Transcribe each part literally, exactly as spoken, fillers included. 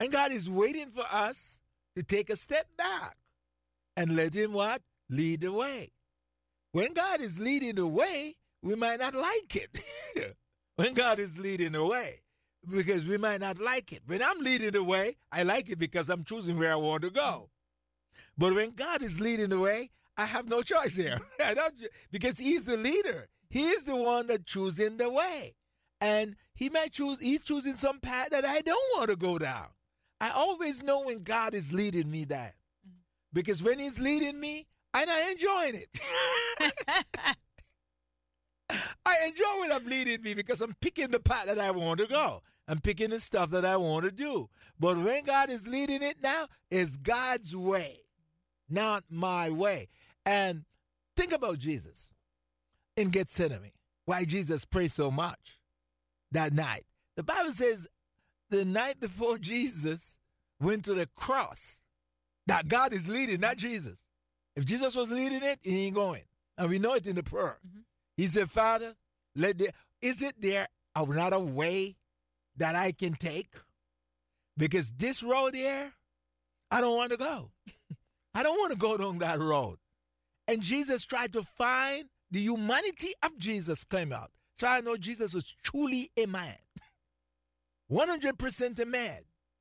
And God is waiting for us to take a step back and let him what? Lead the way. When God is leading the way, we might not like it. When God is leading the way, because we might not like it. When I'm leading the way, I like it because I'm choosing where I want to go. But when God is leading the way, I have no choice here. I don't, because he's the leader. He is the one that choosing the way. And he might choose, he's choosing some path that I don't want to go down. I always know when God is leading me that. Because when he's leading me, I'm not enjoying it. I enjoy when I'm leading me because I'm picking the path that I want to go. I'm picking the stuff that I want to do. But when God is leading it now, it's God's way, not my way. And think about Jesus in Gethsemane. Why Jesus prayed so much that night. The Bible says the night before Jesus went to the cross, that God is leading, not Jesus. If Jesus was leading it, he ain't going. And we know it in the prayer. Mm-hmm. He said, Father, let there, is it there another way that I can take? Because this road here, I don't want to go. I don't want to go down that road. And Jesus tried to find the humanity of Jesus came out. So I know Jesus was truly a man. one hundred percent a man.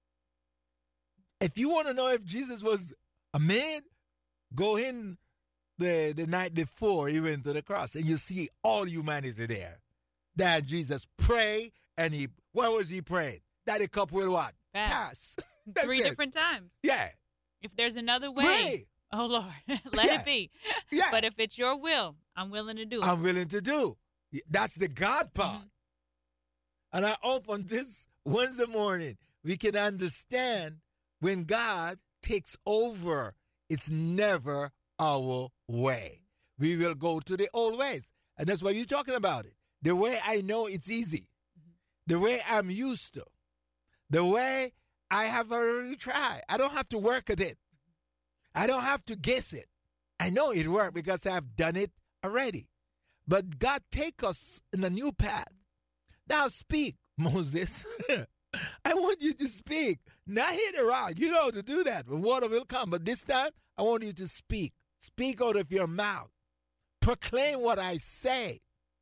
If you want to know if Jesus was a man, go in the, the night before he went to the cross and you see all humanity there. That Jesus prayed and he, what was he praying? That the cup will what? Pass. Pass. Three it. different times. Yeah. If there's another way, Pray. oh Lord, let yeah. it be. Yeah. But if it's your will, I'm willing to do it. I'm willing to do. That's the God part. Mm-hmm. And I hope on this Wednesday morning, we can understand when God takes over, it's never our way. We will go to the old ways. And that's why you're talking about it. The way I know it's easy. Mm-hmm. The way I'm used to. The way I have already tried. I don't have to work at it. I don't have to guess it. I know it worked because I've done it already. But God take us in a new path. Now speak, Moses. I want you to speak. Not hit a rock. You know how to do that. The water will come. But this time, I want you to speak. Speak out of your mouth. Proclaim what I say.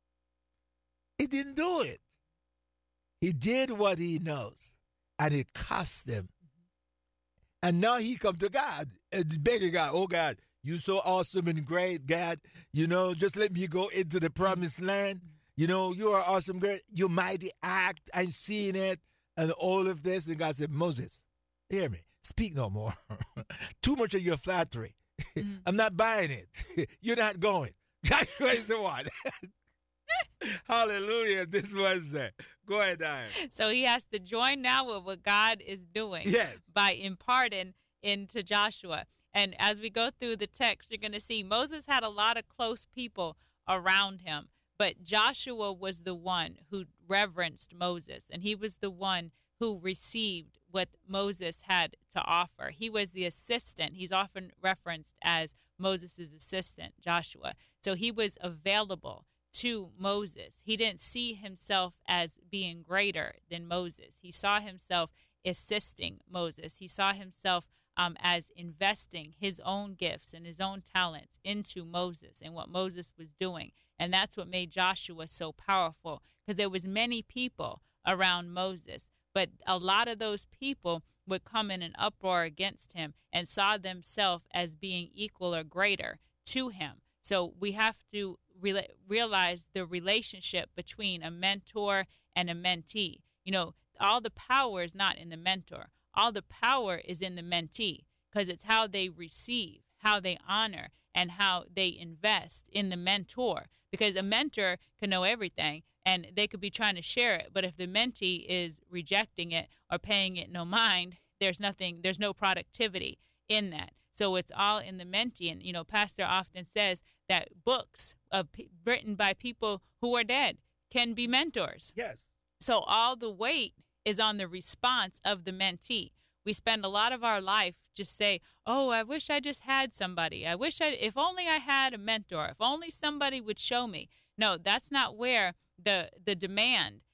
He didn't do it. He did what he knows. And it cost him. And now he come to God and begging God, oh God, you so awesome and great, God. You know, just let me go into the promised land. You know, you are awesome, great. You mighty act. I'm seeing it. And all of this. And God said, Moses, hear me. Speak no more. Too much of your flattery. Mm. I'm not buying it. You're not going. Joshua is the one. Hallelujah. This Wednesday. Go ahead, Diane. So he has to join now with what God is doing. Yes. By imparting into Joshua. And as we go through the text, you're going to see Moses had a lot of close people around him. But Joshua was the one who reverenced Moses. And he was the one who received what Moses had to offer. He was the assistant. He's often referenced as Moses' assistant, Joshua. So he was available to Moses. He didn't see himself as being greater than Moses. He saw himself assisting Moses. He saw himself um, as investing his own gifts and his own talents into Moses and what Moses was doing. And that's what made Joshua so powerful, because there was many people around Moses, but a lot of those people would come in an uproar against him and saw themselves as being equal or greater to him. So we have to re- realize the relationship between a mentor and a mentee. You know, all the power is not in the mentor. All the power is in the mentee, because it's how they receive, how they honor, and how they invest in the mentor. Because a mentor can know everything, and they could be trying to share it. But if the mentee is rejecting it or paying it no mind, there's nothing, there's no productivity in that. So it's all in the mentee. And, you know, Pastor often says that books of p- written by people who are dead can be mentors. Yes. So all the weight is on the response of the mentee. We spend a lot of our life just say, oh, I wish I just had somebody. I wish I, if only I had a mentor, if only somebody would show me. No, that's not where the the demand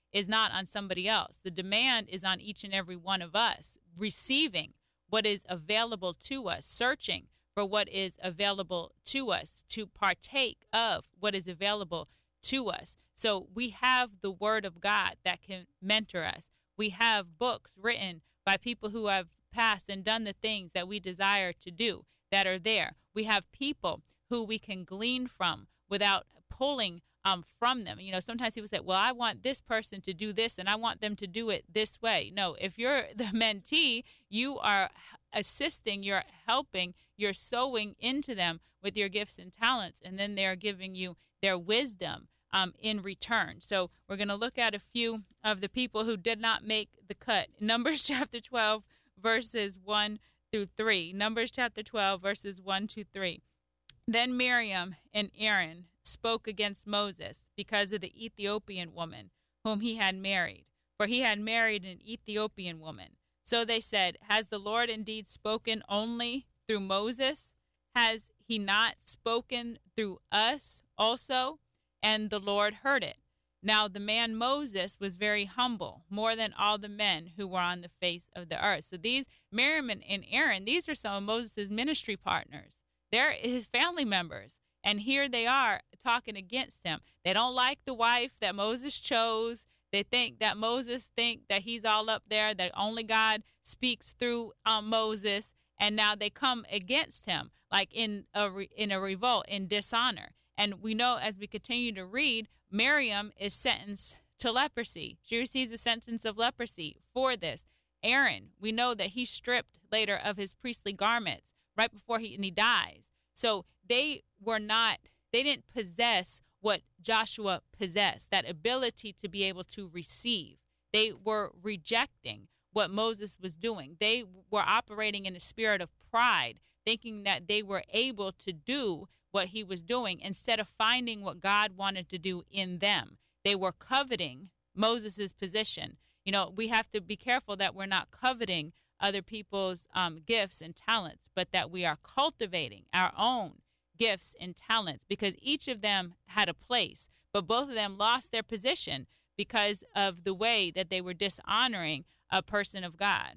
is not on somebody else. The demand is on each and every one of us, receiving what is available to us, searching for what is available to us, to partake of what is available to us. So we have the Word of God that can mentor us. We have books written by people who have passed and done the things that we desire to do that are there. We have people who we can glean from without pulling um, from them. You know, sometimes people say, well, I want this person to do this and I want them to do it this way. No, if you're the mentee, you are assisting, you're helping, you're sowing into them with your gifts and talents, and then they're giving you their wisdom um, in return. So we're going to look at a few of the people who did not make the cut. Numbers chapter twelve, verses one through three. Numbers chapter twelve, verses one to three. Then Miriam and Aaron spoke against Moses because of the Ethiopian woman whom he had married, for he had married an Ethiopian woman. So they said, has the Lord indeed spoken only through Moses? Has he not spoken through us also? And the Lord heard it. Now the man Moses was very humble, more than all the men who were on the face of the earth. So these, Miriam and Aaron, these are some of Moses' ministry partners. They're his family members. And here they are talking against him. They don't like the wife that Moses chose. They think that Moses think that he's all up there, that only God speaks through um, Moses. And now they come against him like in a, re- in a revolt, in dishonor. And we know as we continue to read, Miriam is sentenced to leprosy. She receives a sentence of leprosy for this. Aaron, we know that he's stripped later of his priestly garments right before he, and he dies. So they were not, they didn't possess what Joshua possessed, that ability to be able to receive. They were rejecting what Moses was doing. They were operating in a spirit of pride, thinking that they were able to do what he was doing instead of finding what God wanted to do in them. They were coveting Moses's position. You know, we have to be careful that we're not coveting other people's um, gifts and talents, but that we are cultivating our own gifts and talents, because each of them had a place, but both of them lost their position because of the way that they were dishonoring a person of God.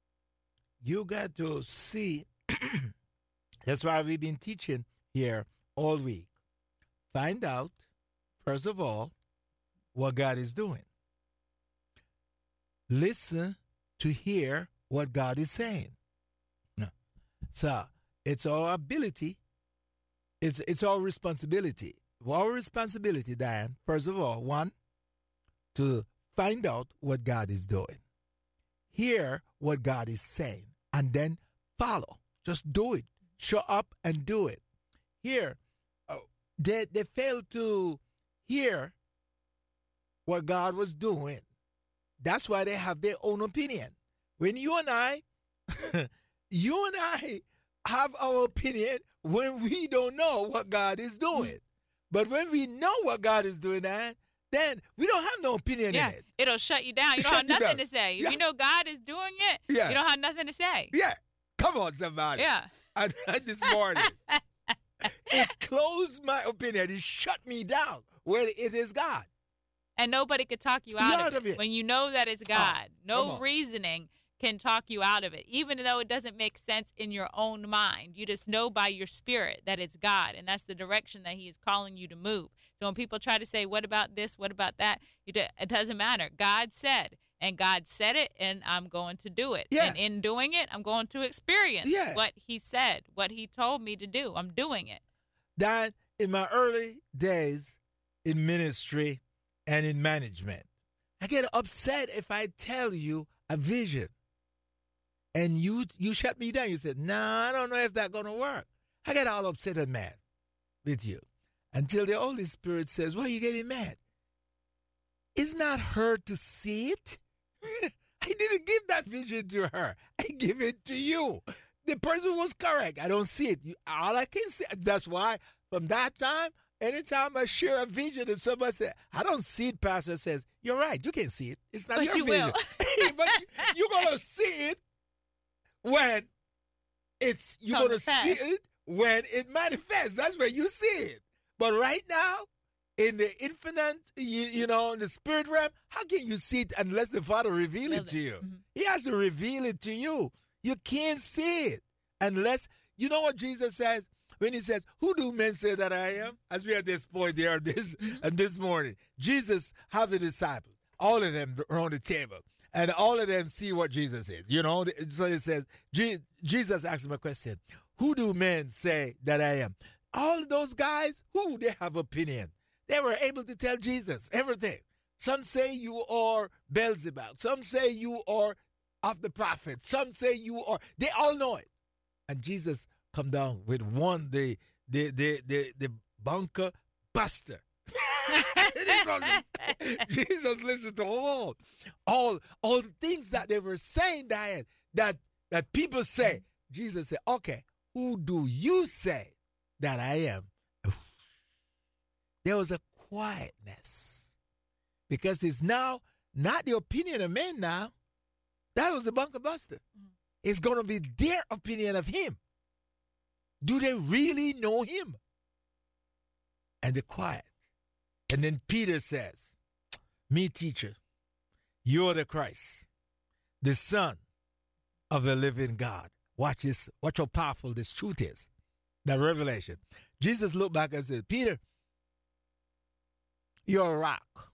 You got to see, that's why we've been teaching here all week. Find out, first of all, what God is doing. Listen to hear what God is saying. So it's our ability, it's, it's our responsibility. Our responsibility, Diane, first of all, one, to find out what God is doing. Hear what God is saying, and then follow. Just do it. Show up and do it. Here, uh, they, they failed to hear what God was doing. That's why they have their own opinion. When you and I, you and I have our opinion when we don't know what God is doing. But when we know what God is doing, then we don't have no opinion yeah, in it. It'll shut you down. You Shut don't have you nothing down. to say. If Yeah. you know God is doing it, Yeah. you don't have nothing to say. Yeah. Come on, somebody. Yeah. I, this morning, it closed my opinion. It shut me down when it is God. And nobody could talk you out, of, it. When you know that it's God, come no on. reasoning can talk you out of it, even though it doesn't make sense in your own mind. You just know by your spirit that it's God, and that's the direction that he is calling you to move. So when people try to say, what about this, what about that, you do, it doesn't matter. God said, and God said it, and I'm going to do it. Yeah. And in doing it, I'm going to experience Yeah. what he said, what he told me to do. I'm doing it. That in my early days in ministry and in management, I get upset if I tell you a vision and you you shut me down. You said, no, nah, I don't know if that's going to work. I get all upset and mad with you until the Holy Spirit says, why are you getting mad? It's not her to see it. I didn't give that vision to her. I give it to you. The person was correct. I don't see it. You, all I can see. That's why from that time, anytime I share a vision and somebody says, I don't see it, Pastor says, you're right. You can't see it. It's not But your you vision. will. But you, you're going to see it when it's, you're Come going to to see pass. it when it manifests. That's where you see it. But right now, in the infinite, you, you know, in the spirit realm, how can you see it unless the Father reveal it to you? Mm-hmm. He has to reveal it to you. You can't see it unless, you know what Jesus says? When he says, who do men say that I am? As we are at this point there this, mm-hmm. and this morning, Jesus have the disciples, all of them around the table, and all of them see what Jesus is. You know, so it says, Jesus asked him a question, who do men say that I am? All of those guys, who they have opinion. They were able to tell Jesus everything. Some say you are Beelzebub. Some say you are of the prophet. Some say you are, they all know it. And Jesus come down with one, the the the the, the bunker buster. Jesus listened to all, all, all the things that they were saying, Diane, that, that people say. Jesus said, okay, who do you say that I am? There was a quietness because it's now not the opinion of men now. That was the bunker buster. Mm-hmm. It's going to be their opinion of him. Do they really know him? And the quiet. And then Peter says, me, teacher, you're the Christ, the Son of the living God. Watch this. Watch how powerful this truth is. That revelation. Jesus looked back and said, Peter, you're a rock.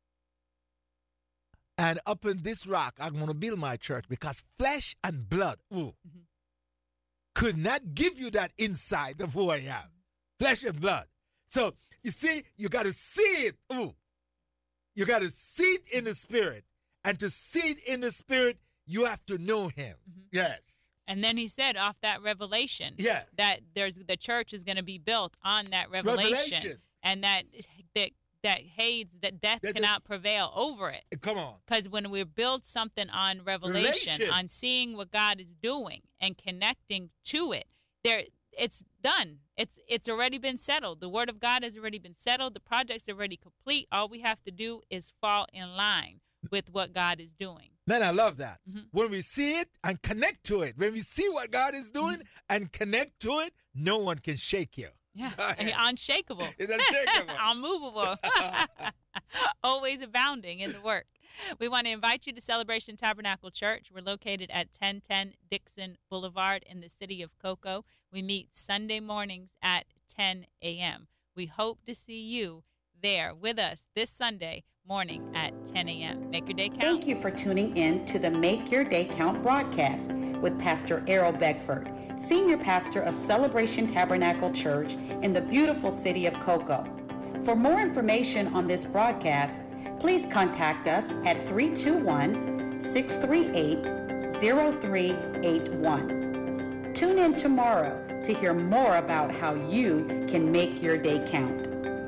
And up in this rock, I'm going to build my church because flesh and blood ooh, mm-hmm. could not give you that insight of who I am. Flesh and blood. So, you see, you got to see it. Ooh. You got to see it in the spirit. And to see it in the spirit, you have to know him. Mm-hmm. Yes. And then he said off that revelation yes. that there's the church is going to be built on that revelation. Revelation. And that that that Hades, that death That's cannot a, prevail over it. Come on. Because when we build something on revelation, Relation. on seeing what God is doing and connecting to it, there it's done. It's it's already been settled. The word of God has already been settled. The project's already complete. All we have to do is fall in line with what God is doing. Man, I love that. Mm-hmm. When we see it and connect to it, when we see what God is doing mm-hmm. and connect to it, no one can shake you. Yeah, unshakable. It's unshakable. Unmovable. Always abounding in the work. We want to invite you to Celebration Tabernacle Church. We're located at ten ten Dixon Boulevard in the city of Cocoa. We meet Sunday mornings at ten a.m. We hope to see you there with us this Sunday morning at ten a.m. Make your day count. Thank you for tuning in to the Make Your Day Count broadcast with Pastor Errol Beckford, Senior Pastor of Celebration Tabernacle Church in the beautiful city of Cocoa. For more information on this broadcast, please contact us at three two one, six three eight, zero three eight one. Tune in tomorrow to hear more about how you can make your day count.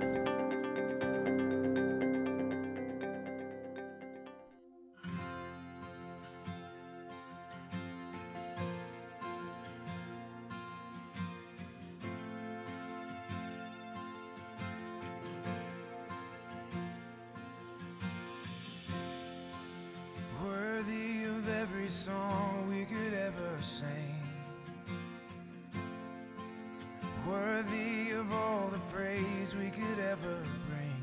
Song we could ever sing, worthy of all the praise we could ever bring,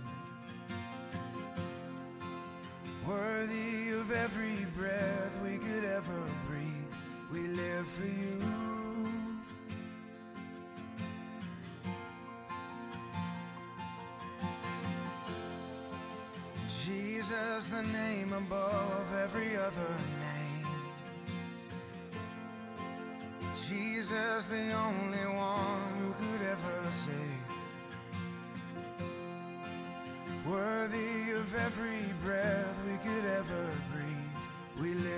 worthy of every breath we could ever breathe. We live for you. Jesus, the name above every other name. Jesus, the only one who could ever save. Worthy of every breath we could ever breathe. We live